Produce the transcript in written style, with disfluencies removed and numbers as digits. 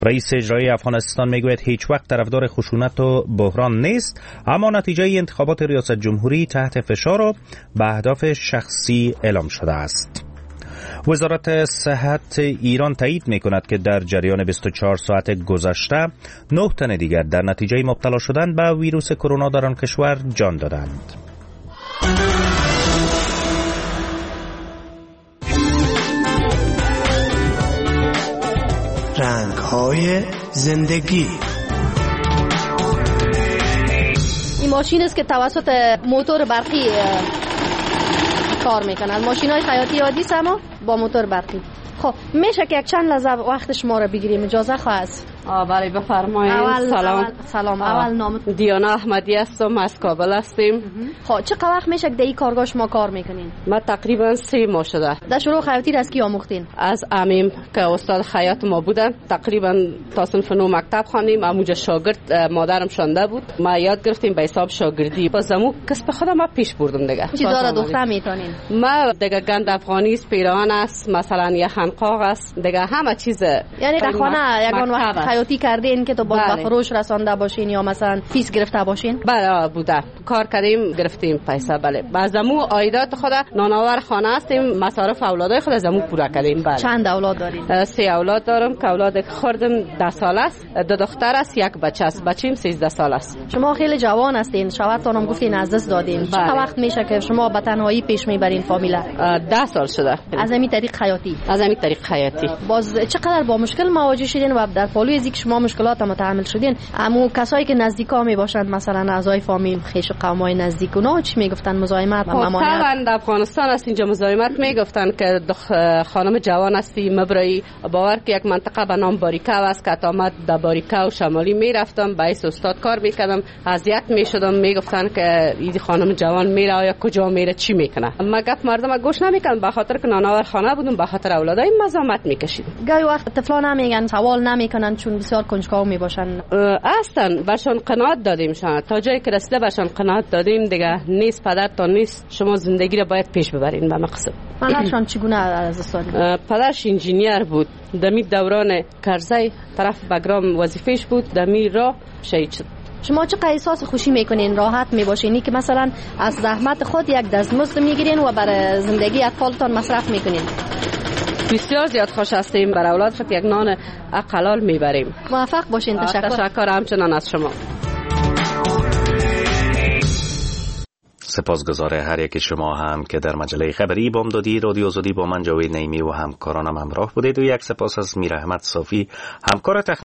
رئیس اجرایی افغانستان میگوید هیچ وقت طرفدار خشونت و بحران نیست، اما نتیجه انتخابات ریاست جمهوری تحت فشار و به اهداف شخصی اعلام شده است. وزارت صحت ایران تایید می‌کند که در جریان 24 ساعت گذشته 9 تن دیگر در نتیجه مبتلا شدن به ویروس کرونا در آن کشور جان دادند. رنگ‌های زندگی. این ماشین است که توسط موتور برقی کار میکنن. ماشین‌های خیاطی عادی است اما با موتور برقی. خب میشه که یک چند لحظه وقت شما را بگیریم، اجازه خواهد؟ بله بفرمایید. سلام. اول نام؟ دیانا احمدی هستم، از کابل هستیم. خب چقدر وقت میشه که در این کارگاه شما کار میکنین؟ ما تقریبا 3 ماه شده. در شروع خیاطی را از کی آموختین؟ از عمیم که استاد خیاط ما بودن. تقریبا تا صنف 9 مکتب خوانیم. اونجا شاگرد مادرم شانده بود، ما یاد گرفتیم به حساب شاگردی. بازمو کسب خودم ما پیش بردم دیگه. چی داره دختر میتونین؟ ما دیگه گند افغانی است، پیراهن است، مثلا یه خنقاق است، دیگه همه چیز. یعنی در خانه یگان وقت خیاطی کردین که تو با فروش رسانده باشین یا مثلا فیس گرفته باشین؟ بله بوده، کار کردیم گرفتیم پیسه. بله بعضمو عایدات خود نانآور خانه هستیم، مصارف اولادای خود از امو پورا کردیم. بله. چند اولاد دارین؟ 3 اولاد دارم که اولاد خردم 10 سال است، 2 دختر است، 1 بچه است. بچیم 13 سال است. شما خیلی جوان هستین، شوهرتون هم گفتین از دست دادین. چقدر وقت میشه که شما به تنهایی پیش میبرین فامیلا؟ 10 سال شده. از همین طریق خیاطی؟ از همین طریق خیاطی. باز چقدر با مشکل مواجه شدین و در پالوی ازی که شما مشکلات متحمل شدین، اما کسایی که نزدیکا می باشند، مثلا اعضای فامیل، خیش و قومای نزدیک، اونا چی میگفتن؟ مزاحمت و ممانعت؟ طبعا در افغانستان است اینجا مزاحمت میگفتن که خانم جوان هستی مبرایی. باور که یک منطقه به نام باریکا است که آمد در باریکا و شمالی میرفتم، با ایس استاد کار میکردم، اذیت میشدم، میگفتن که این خانم جوان میره یا کجا میره، چی میکنه. ما گپ مردم گوش نمیکنن، به خاطر که نانآور خانه بودم، به خاطر اولادای مزاحمت میکشید. گاهی وقت طفلا نمیگن، سوال نمیکنن، چون بسیار کنجکاو میباشن. اصلا برشان قناعت دادیم، تا جایی که رسیده برشان قناعت دادیم دیگه. نیست پدر تا نیست، شما زندگی رو باید پیش ببرین به مقصد. پدرشان چگونه از استاد؟ پدرش انجینیر بود، دمی دوران کرزی طرف بگرام وظیفهش بود، دمی را شهید شد. شما چقدر احساس خوشی میکنین، راحت میباشین که مثلا از زحمت خود یک دستمزد میگیرین و برای زندگی اطفالتان مصرف میکنین؟ بسیار زیاد خوش هستیم، برای اولاد خود یک نان حلال میبریم. موفق باشین. تشکر همچنان از شما. سپاسگزار هر یک شما هم که در مجله خبری بامدادی رادیو آزادی با من جاوید نعیمی و همکارانم همراه بودید و یک سپاس از میر احمد صافی همکار